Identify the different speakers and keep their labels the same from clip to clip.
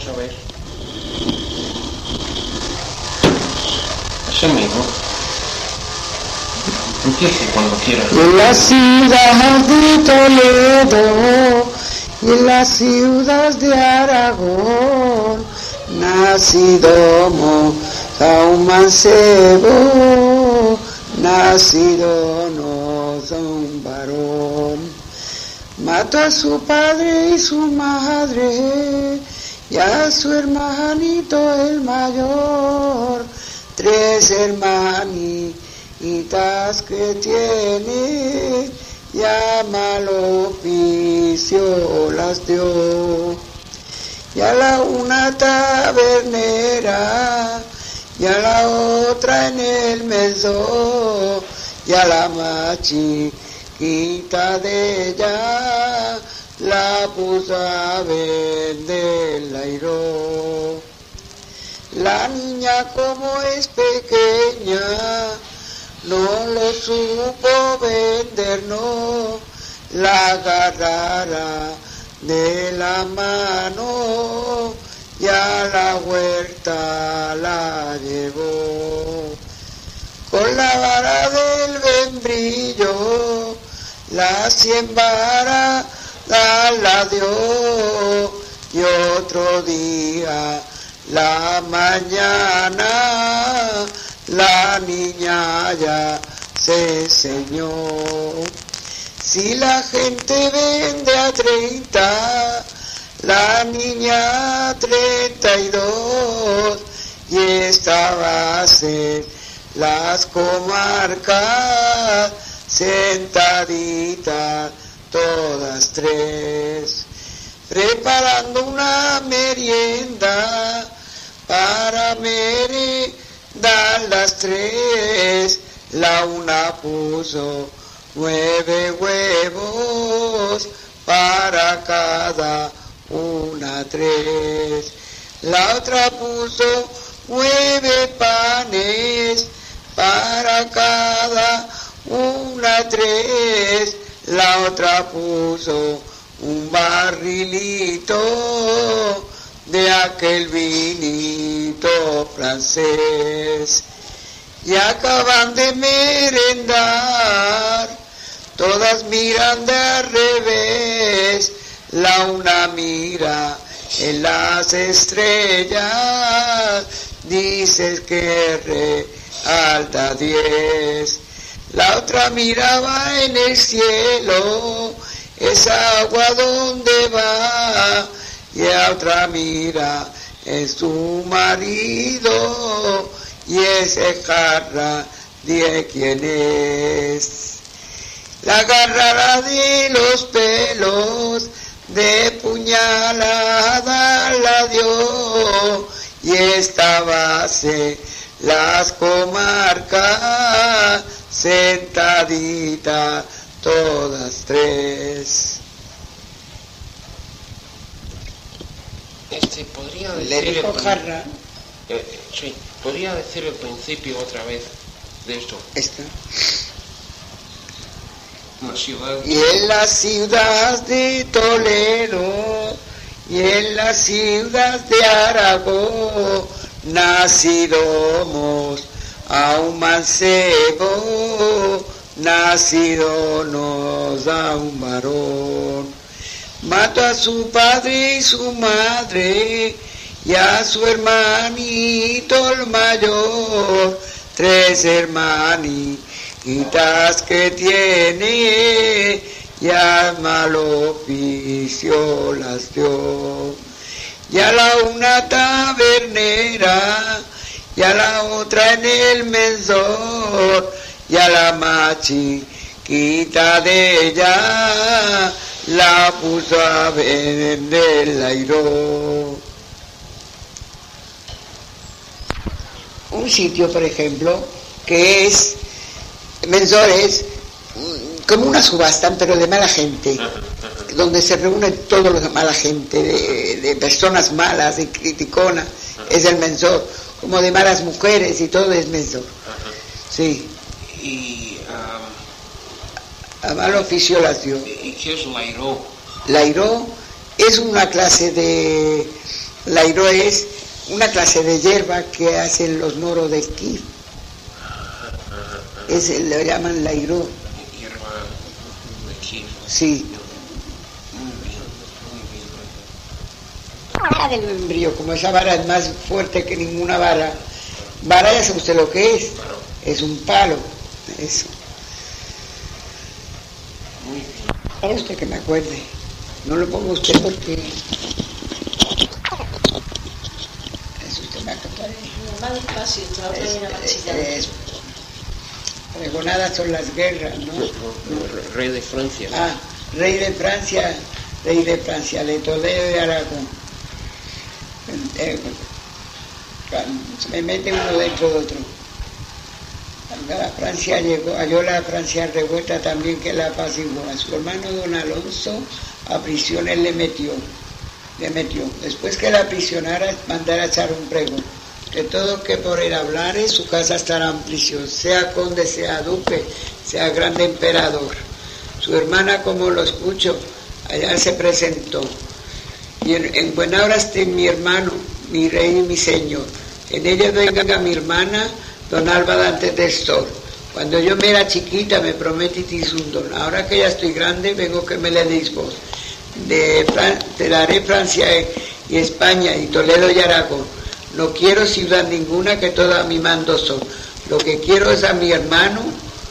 Speaker 1: a ver. Ese mismo. Empiece cuando quieras.
Speaker 2: Y en la ciudad de Toledo y en la ciudad de Aragón, nacido a un mancebo, nacido nos a un varón. Mató a su padre y su madre y a su hermanito el mayor, 3 hermanitas que tiene, y a mal oficio las dio. Y a la una tabernera, y a la otra en el mesón, y a la más chiquita de ella la puso a vender la iró. La niña como es pequeña no lo supo vender, no, la agarrara de la mano y a la huerta la llevó. Con la vara del membrillo la 100 varas la dio, y otro día la mañana la niña ya se enseñó. Si la gente vende a 30, la niña 32, y estaba en las comarcas sentaditas todas 3, preparando una merienda para merendar las 3. La una puso 9 huevos para cada una 3. La otra puso 9 panes para cada una 3. La otra puso un barrilito de aquel vinito francés. Y acaban de merendar, todas miran de revés. La una mira en las estrellas, dices que alta 10. La otra miraba en el cielo, esa agua donde va. Y la otra mira en su marido, y ese jarra de quién es. La agarrará de los pelos, de puñalada la dio, y estaba las comarcas sentaditas todas 3.
Speaker 1: Podría
Speaker 2: Le
Speaker 1: decir
Speaker 2: dijo jarra.
Speaker 1: Sí, podría decir el principio otra vez de esto.
Speaker 2: Esta.
Speaker 1: Una ciudad.
Speaker 2: Y en la ciudad de Toledo y en la ciudad de Aragón, nacidomos a un mancebo, nacido nos a un varón. Mató a su padre y su madre y a su hermanito el mayor, 3 hermanitas que tiene, y al mal oficio las dio. Y a la una tabernera, y a la otra en el mesón, y a la más chiquita de ella la puso a vender la iró. Un sitio, por ejemplo, que es Mensores, como una subasta, pero de mala gente, donde se reúne todo lo de mala gente, de personas malas, de criticonas, es el Mensor, como de malas mujeres y todo es Mensor. Sí.
Speaker 1: Y
Speaker 2: a mal oficio las dio.
Speaker 1: ¿Y qué es la iró?
Speaker 2: La iró es una clase de Lairo es una clase de hierba que hacen los moros de esquí. Lo llaman lairo.
Speaker 1: Hierba de esquí.
Speaker 2: Sí. Vara del membrillo, como esa vara es más fuerte que ninguna vara. Vara, ya sabe usted lo que es. Es un palo. Eso.
Speaker 1: Muy bien.
Speaker 2: Para usted que me acuerde. No lo ponga usted porque... Eso usted me acordaré.
Speaker 3: Más despacio, otra vez era más chillada.
Speaker 2: Pregonadas son las guerras, ¿no?
Speaker 1: Rey de Francia.
Speaker 2: Ah, rey de Francia, de Toledo y Aragón. Se me mete uno dentro de otro. Cuando la Francia llegó, halló la Francia revuelta también que la apaciguó. A su hermano don Alonso a prisiones le metió. Después que la aprisionara, mandara echar un pregón, que todo que por él hablare, su casa estará en prisión, sea conde, sea duque, sea grande emperador. Su hermana, como lo escucho, allá se presentó. Y en buena hora esté mi hermano, mi rey y mi señor. En ella venga mi hermana, don Alba Dantes del Sol. Cuando yo me era chiquita me prometisteis un don. Ahora que ya estoy grande, vengo que me le deis vos. Te daré Francia y España y Toledo y Aragón. No quiero ciudad ninguna, que todas a mi mando son. Lo que quiero es a mi hermano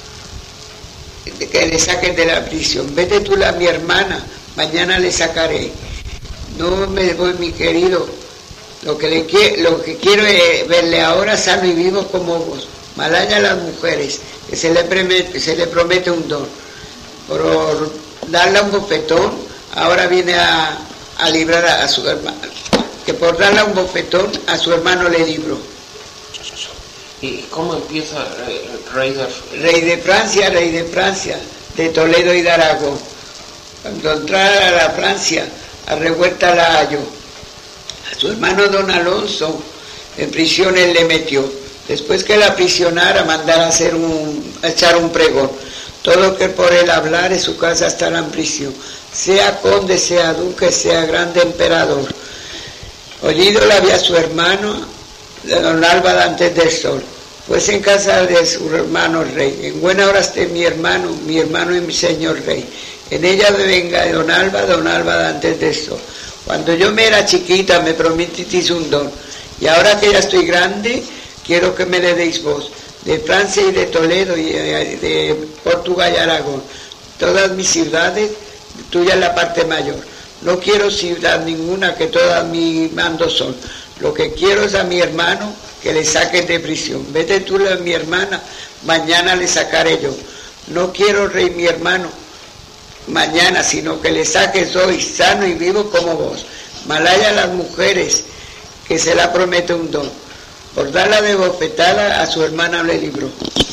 Speaker 2: que le saquen de la prisión. Vete tú a mi hermana, mañana le sacaré. No me voy, mi querido. Lo que quiero es verle ahora sano y vivo como vos. Malaya a las mujeres, que se le promete un don. Por darle un bofetón, ahora viene a librar a su hermano. Que por darle un bofetón a su hermano le libró.
Speaker 1: ¿Y cómo empieza rey
Speaker 2: de Francia, de Toledo y de Aragón? Cuando entrara a la Francia, a revuelta la halló. A su hermano don Alonso en prisiones le metió. Después que la aprisionara, mandara echar un pregón. Todo que por él hablare, su casa estará en prisión. Sea conde, sea duque, sea grande emperador. Oído la había su hermano, de don Alba Dantes del Sol, pues en casa de su hermano rey. En buena hora esté mi hermano y mi señor rey. En ella venga don Alba Dantes del Sol. Cuando yo me era chiquita me prometisteis un don, y ahora que ya estoy grande, quiero que me le deis vos, de Francia y de Toledo y de Portugal y Aragón, todas mis ciudades, tuya la parte mayor. No quiero ciudad ninguna, que todas mi mando son. Lo que quiero es a mi hermano, que le saquen de prisión. Vete tú a mi hermana, mañana le sacaré yo. No quiero, rey, mi hermano, mañana, sino que le saques hoy, sano y vivo como vos. Malaya a las mujeres, que se la promete un don. Por darla de bofetada, a su hermana le libró.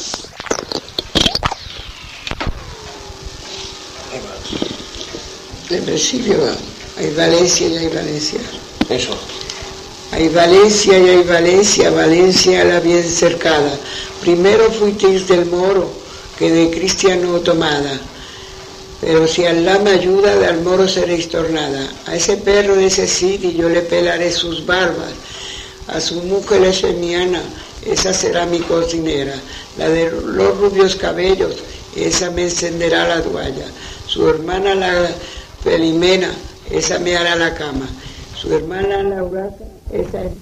Speaker 2: De Brasil, hay Valencia y hay Valencia.
Speaker 1: Eso.
Speaker 2: Hay Valencia y hay Valencia, Valencia la bien cercada. Primero fuisteis del moro, que de cristiano tomada. Pero si Alá me ayuda, del moro seréis tornada. A ese perro de ese sitio yo le pelaré sus barbas. A su mujer la semiana, esa será mi cocinera. La de los rubios cabellos, esa me encenderá la toalla. Su hermana la Felimena, esa me hará la cama. Su hermana Laura, esa es...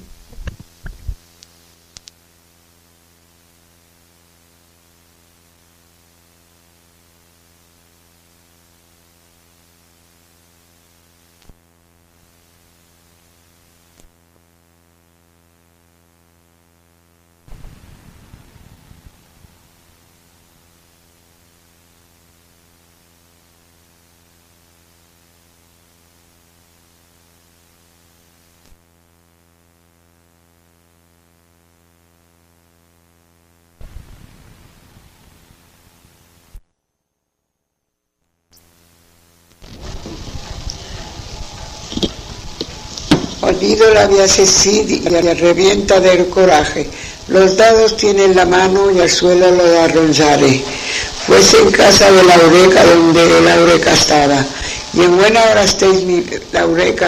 Speaker 2: Olvido la vía Cecil y la revienta del coraje. Los dados tienen la mano y al suelo lo arrollaré. Fuese en casa de la Eureka donde la Eureka estaba. Y en buena hora estéis mi Eureka,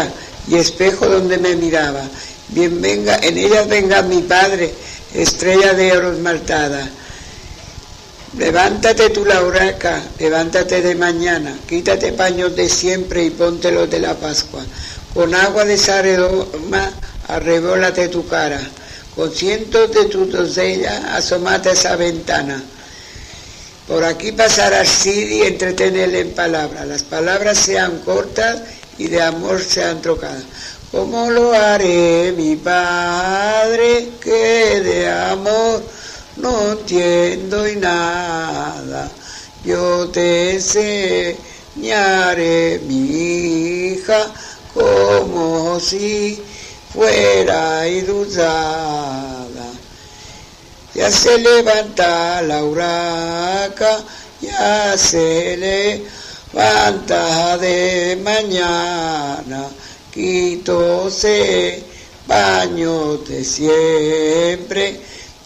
Speaker 2: y espejo donde me miraba. Bien venga, en ellas venga mi Padre, estrella de oro esmaltada. Levántate tú la urraca, levántate de mañana, quítate paños de siempre y ponte los de la Pascua. Con agua de Saredoma arrebólate tu cara, con cientos de tus doncellas asomate a esa ventana. Por aquí pasará Sidi, entretenerle en palabras, las palabras sean cortas y de amor sean trocadas. ¿Cómo lo haré, mi Padre, que de amor no entiendo y nada? Yo te enseñaré, mi hija, como si fuera indultada. Ya se levanta la urraca, ya se levanta de mañana, quitóse baños de siempre,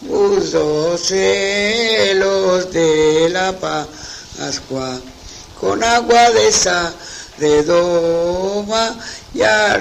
Speaker 2: púsose los de la Pascua, con agua de Saredoma ya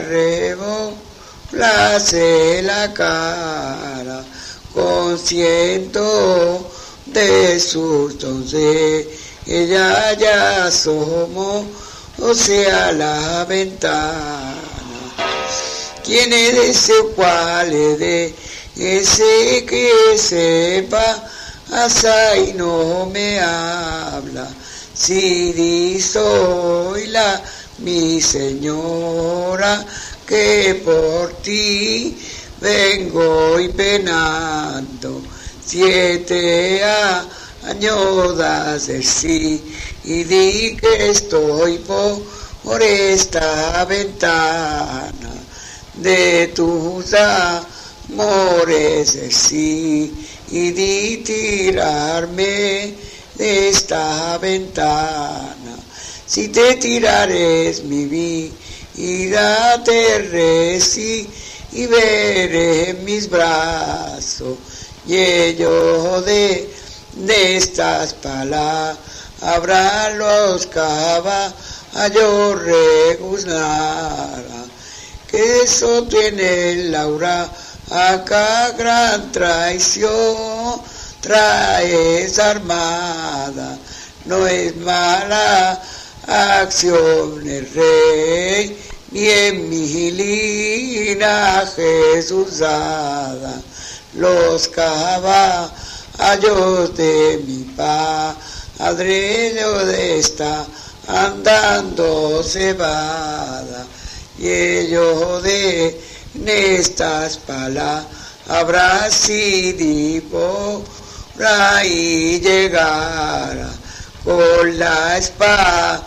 Speaker 2: revolase la cara, con ciento de sus doncellas ya asomó, o sea, la ventana. ¿Quién es ese, cuál es de ese que sepa? Asa y no me habla. Si soy la mi señora, que por ti vengo y penando. 7 años das de sí, y di que estoy por esta ventana de tus amores de sí, y di tirarme de esta ventana. Si te tirares mi vida, te reci y veré mis brazos, y ello de estas palabras los caballos reguznará, que eso tiene Laura, acá gran traición traes armada, no es mala acción el rey, ni en mi linaje es usada, los caballos de mi padre yo de esta andando cebada, y ello de estas palabras si por ahí llegara, con la espada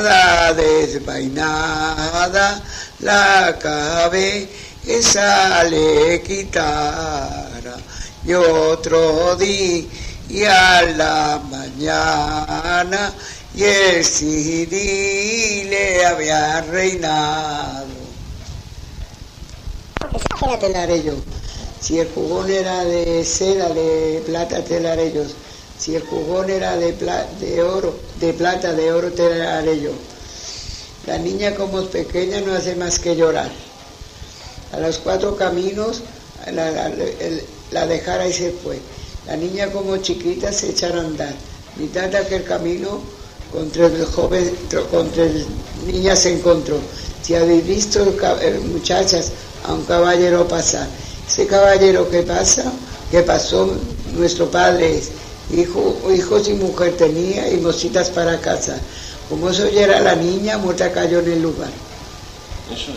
Speaker 2: desvainada la cabeza le quitara, y otro día a la mañana y el Sidi le había reinado. Esa te la haré yo. Si el jugón era de seda, de plata, te la haré yo. Si el jugón era de oro, de plata, de oro, te la haré yo. La niña como es pequeña no hace más que llorar. A los 4 caminos la dejara y se fue. La niña como chiquita se echara a andar. Mitad de aquel camino contra el niña se encontró. Si habéis visto, muchachas, a un caballero pasar. Ese caballero que pasó, nuestro padre es. Hijos y mujer tenía y mositas para casa. Como eso oyera la niña, muerta cayó en el lugar.
Speaker 1: Eso.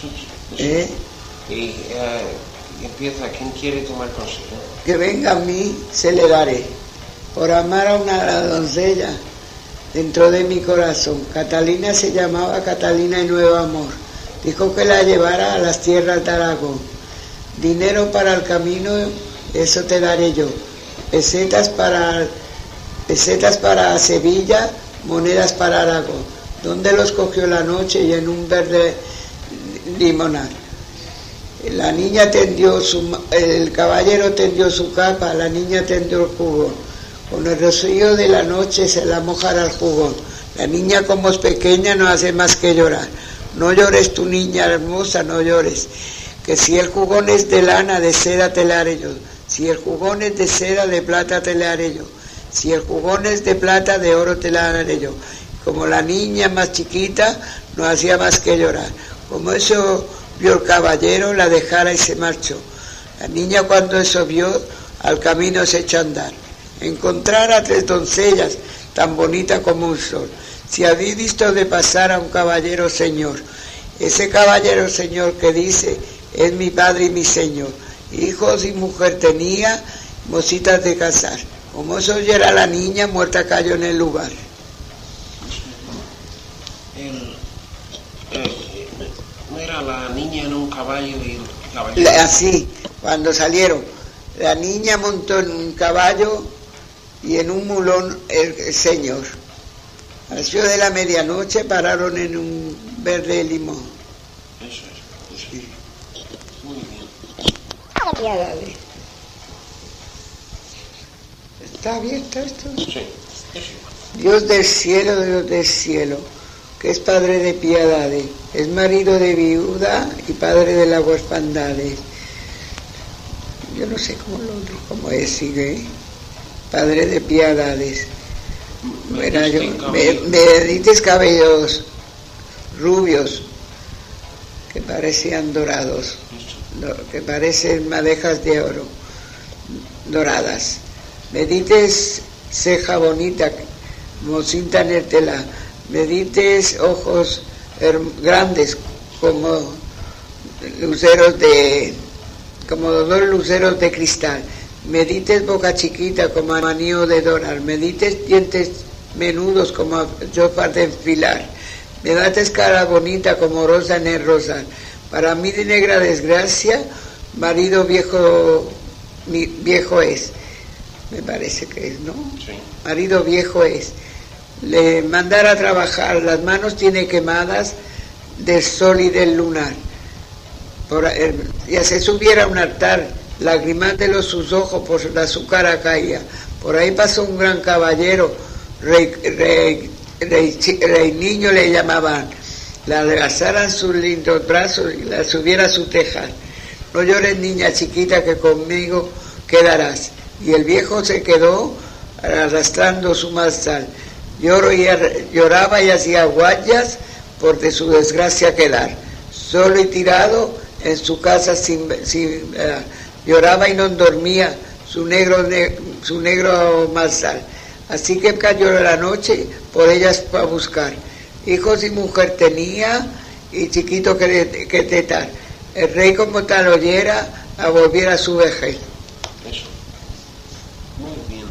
Speaker 1: Y empieza, ¿quién quiere tomar consejo?
Speaker 2: Que venga a mí, se le daré. Por amar a una doncella dentro de mi corazón. Catalina se llamaba Catalina y Nuevo Amor. Dijo que la llevara a las tierras de Aragón. Dinero para el camino, eso te daré yo. Pesetas para Sevilla, monedas para Aragón. ¿Dónde los cogió la noche? Y en un verde limonar. La niña tendió el caballero tendió su capa, la niña tendió el jugón. Con el rocío de la noche se la mojará el jugón. La niña como es pequeña no hace más que llorar. No llores tu niña hermosa, no llores, que si el jugón es de lana, de seda te la haré yo, si el jugón es de seda, de plata te la haré yo, si el jugón es de plata, de oro te la haré yo. Como la niña más chiquita no hacía más que llorar, como eso vio el caballero, la dejara y se marchó. La niña cuando eso vio, al camino se echó a andar, encontrar a 3 doncellas, tan bonita como un sol. Si habéis visto de pasar a un caballero señor, ese caballero señor que dice, es mi padre y mi señor, hijos y mujer tenía, mocitas de casar. Como se oyera la niña, muerta cayó en el lugar.
Speaker 1: ¿No era la niña en un caballo y el caballero?
Speaker 2: Así, cuando salieron, la niña montó en un caballo y en un mulón el señor. A las 8 de la medianoche pararon en un verde limón.
Speaker 1: Eso es. Sí. Muy bien.
Speaker 2: ¿Está abierto esto?
Speaker 1: Sí, es igual.
Speaker 2: Dios del cielo, que es Padre de piedades, es marido de viuda y Padre de las huerfandades. Yo no sé cómo es, sigue. Padre de piedades. Me dices cabellos rubios que parecían dorados, que parecen madejas de oro doradas. Me dices ceja bonita como cinta en el telar. Me dices ojos grandes como como 2 luceros de cristal. Me dices boca chiquita como anillo de dorar, me dices dientes menudos como chofas de enfilar, me dates cara bonita como rosa en el rosal. Para mí de negra desgracia, marido viejo es, me parece que es, ¿no?
Speaker 1: Sí.
Speaker 2: Marido viejo es. Le mandara a trabajar, las manos tiene quemadas del sol y del lunar. Ya se subiera a un altar, lagrimándolo sus ojos por su cara caía. Por ahí pasó un gran caballero, rey niño le llamaban, la alzaran sus lindos brazos y la subiera a su tejar. No llores niña chiquita que conmigo quedarás. Y el viejo se quedó arrastrando su mazal. Lloraba y hacía guayas por de su desgracia quedar. Solo y tirado en su casa lloraba y no dormía su negro mazal. Así que cayó la noche por ellas para buscar. Hijos y mujer tenía y chiquito que tetar. El rey como tal oyera, a volviera a su vejez.
Speaker 1: Eso. Muy bien.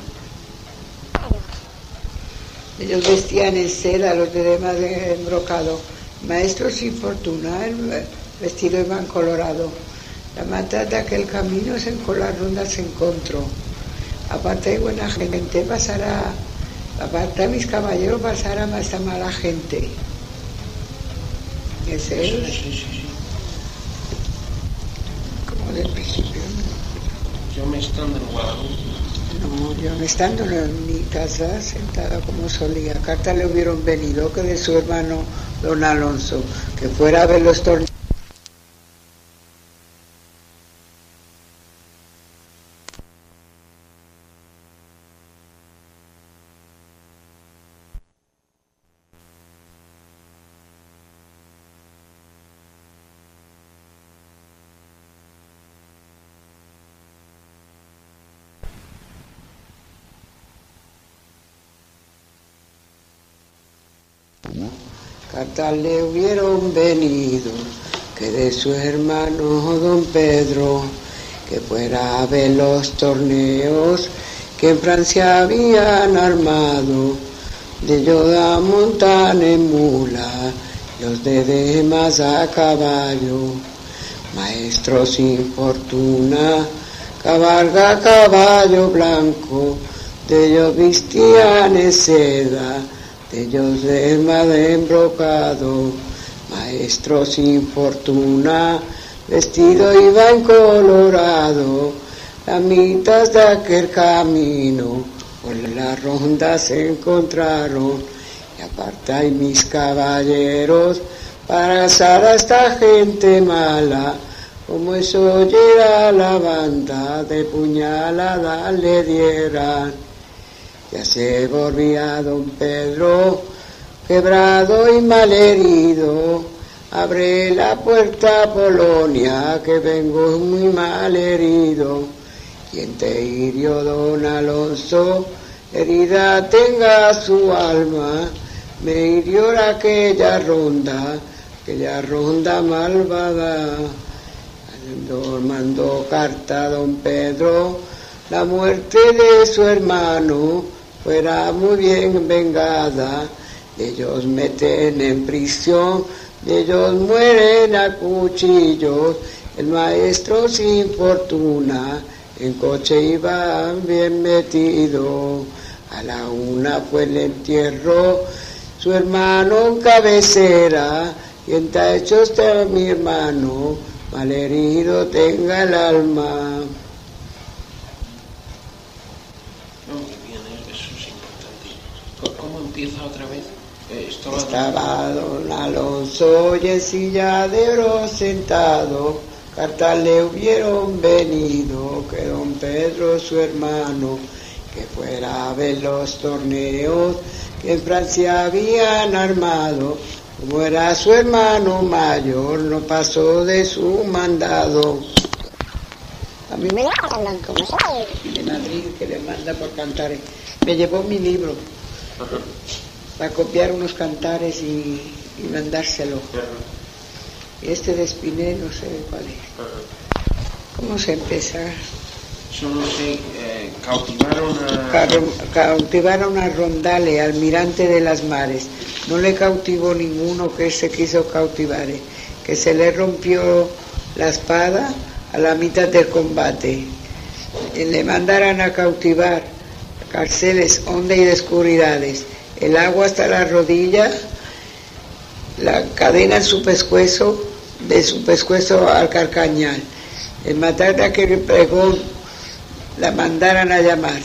Speaker 2: Ellos vestían en seda, los de demás en brocado. Maestro sin fortuna, el vestido iban colorado. La mata de aquel camino con las rondas se encontró. Aparte de buena gente pasará, aparte de mis caballeros pasará más a mala gente. Ese es como del principio.
Speaker 1: Yo me estando en Guadalupe.
Speaker 2: No, yo me estando en mi casa sentada como solía. Cartas le hubieron venido que de su hermano don Alonso, que fuera a ver los torneos. Cartas le hubieron venido que de su hermano don Pedro, que fuera a ver los torneos que en Francia habían armado, de Yoda montan en mula, los de demás a caballo, maestro sin fortuna, cabalga caballo blanco, de ellos vestían en seda, de ellos de madre embrocado, maestro sin fortuna, vestido iba en colorado, la mitad de aquel camino, por la ronda se encontraron, y aparta y mis caballeros, para casar a esta gente mala, como eso oyera la banda, de puñalada le dieran. Ya se volvía don Pedro, quebrado y malherido, abre la puerta Polonia, que vengo muy malherido. Quien te hirió, don Alonso, herida tenga su alma, me hirió aquella ronda malvada. Mandó carta a don Pedro, la muerte de su hermano fuera muy bien vengada. Ellos meten en prisión, ellos mueren a cuchillos. El maestro sin fortuna en coche iba bien metido. A la 1 fue el entierro, su hermano en cabecera, y en hecho está mi hermano, malherido tenga el alma.
Speaker 1: Eso es importante. ¿Cómo empieza otra vez?
Speaker 2: Estaba don Alonso y en silla de oro sentado, cartas le hubieron venido que don Pedro su hermano, que fuera a ver los torneos que en Francia habían armado. Como era su hermano mayor, no pasó de su mandado. A mí me hablan como de Madrid, que le manda por cantares. Me llevó mi libro para copiar unos cantares y mandárselo. Y este de Espiné no sé cuál es. ¿Cómo se empieza?
Speaker 1: Yo no sé, cautivaron
Speaker 2: a Rondale, almirante de las mares. No le cautivó ninguno que se quiso cautivar, que se le rompió la espada a la mitad del combate. Le mandaran a cautivar, cárceles hondas y de oscuridades, el agua hasta la rodilla, la cadena en su pescuezo, de su pescuezo al carcañal. El matar de aquel pregón la mandaran a llamar.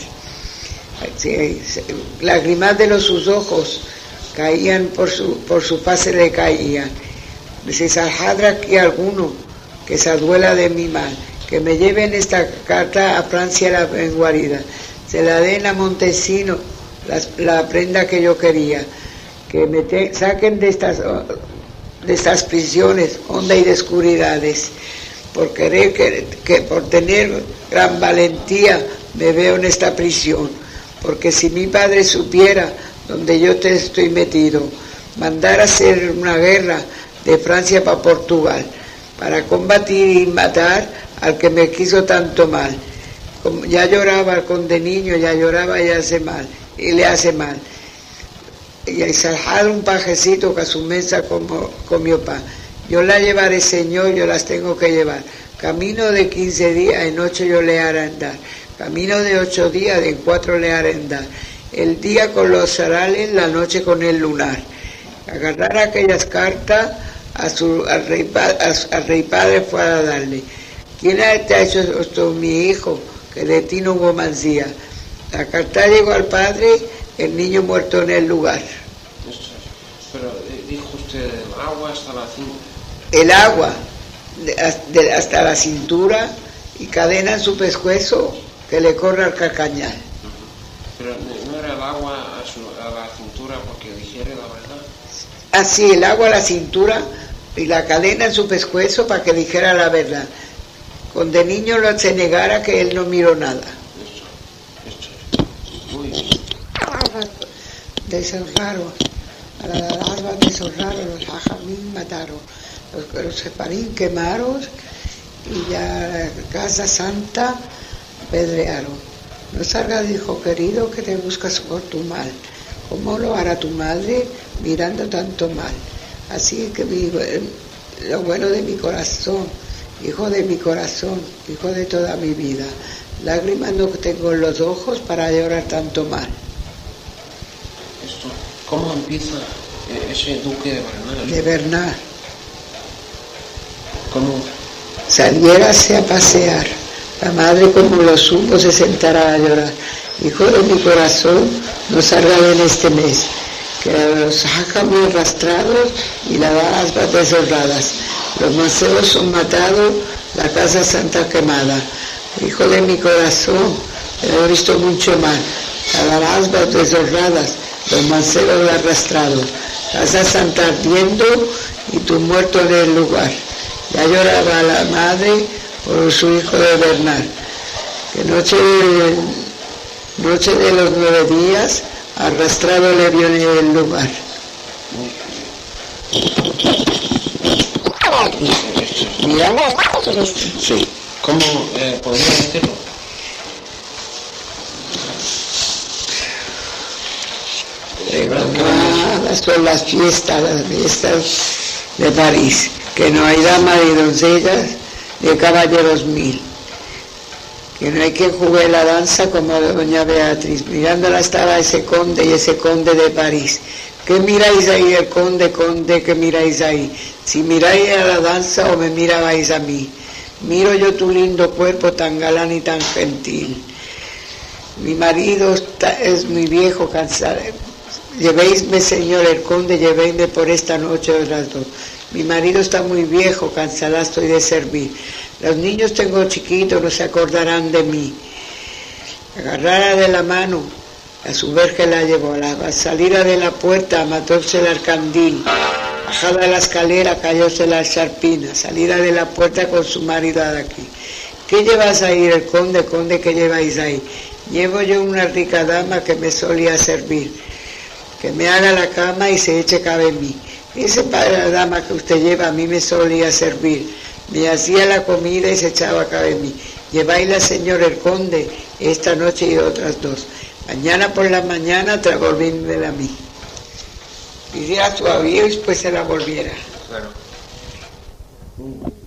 Speaker 2: Lágrimas de sus ojos caían por su fase, le caían. Dice: Sajadra aquí alguno que se duela de mi mal, que me lleven esta carta a Francia la guarida, se la den a Montesino, la prenda que yo quería, que me saquen de estas prisiones hondas y de oscuridades, por querer que por tener gran valentía me veo en esta prisión, porque si mi padre supiera donde yo te estoy metido, mandar a hacer una guerra de Francia para Portugal, para combatir y matar al que me quiso tanto mal. Como ya lloraba con de niño, ya lloraba y hace mal, y le hace mal. Y hay saljar un pajecito que a su mesa comió pan. Yo la llevaré, Señor, yo las tengo que llevar. Camino de 15 días, en 8 yo le haré andar. Camino de 8 días, en 4 le haré andar. El día con los arales, la noche con el lunar. Agarrar aquellas cartas al rey padre fue a darle. ¿Quién te ha hecho esto? Mi hijo, que de ti no hubo mancía. La carta llegó al padre, el niño muerto en el lugar.
Speaker 1: Pero dijo usted el agua hasta la cintura.
Speaker 2: El agua hasta la cintura y cadena en su pescuezo que le corre al carcañal.
Speaker 1: Pero no era el agua a la cintura porque dijere la verdad.
Speaker 2: Así, el agua a la cintura y la cadena en su pescuezo para que dijera la verdad. Con de niño se negara que él no miró nada.
Speaker 1: Esto. Muy bien.
Speaker 2: De esos raros, a la larva de esos raros, los ajamín mataron, los separín quemaron y ya la casa santa pedrearon. No salga, dijo, querido, que te buscas por tu mal. ¿Cómo lo hará tu madre mirando tanto mal? Así que lo bueno de mi corazón, hijo de mi corazón, hijo de toda mi vida, lágrimas no tengo en los ojos para llorar tanto mal.
Speaker 1: ¿Cómo empieza ese duque de Bernal?
Speaker 2: De Bernal.
Speaker 1: ¿Cómo?
Speaker 2: Saliérase a pasear. La madre, como lo supo, se sentará a llorar. Hijo de mi corazón, no salga en este mes. que los jácames arrastrados y las aspas deshonradas. Los mancebos son matados, la casa santa quemada. Hijo de mi corazón, he visto mucho mal. Las aspas deshonradas, los mancebos arrastrados. Casa santa ardiendo y tu muerto en el lugar. Ya lloraba la madre por su hijo de Bernal. Que noche de los 9 días, arrastrado le vio en el lugar. Mira,
Speaker 1: Sí. ¿Cómo podría decirlo?
Speaker 2: Son las fiestas de París, que no hay damas ni doncellas ni caballeros mil, que no hay quien juegue la danza como doña Beatriz. Mirándola estaba ese conde y ese conde de París. ¿Qué miráis ahí, el conde, qué miráis ahí? Si miráis a la danza o me mirabais a mí. Miro yo tu lindo cuerpo tan galán y tan gentil. Mi marido es muy viejo, cansado. Llevéisme, señor el conde, llevéisme por esta noche otras 2. Mi marido está muy viejo, cansada estoy de servir. Los niños tengo chiquitos, no se acordarán de mí. Agarrara de la mano, a su verge la llevó. A la salida de la puerta, matósela al candil. Bajada de la escalera, cayóse la charpina. Salida de la puerta con su marido de aquí. ¿Qué llevas ahí, el conde, qué lleváis ahí? Llevo yo una rica dama que me solía servir, que me haga la cama y se eche cabe en mí. Ese padre, la dama que usted lleva, a mí me solía servir, me hacía la comida y se echaba cabe en mí. Lleváisla, señor el conde, esta noche y otras 2. Mañana por la mañana volvímela a mí. Pidiera a su avío y después se la volviera.
Speaker 1: Claro.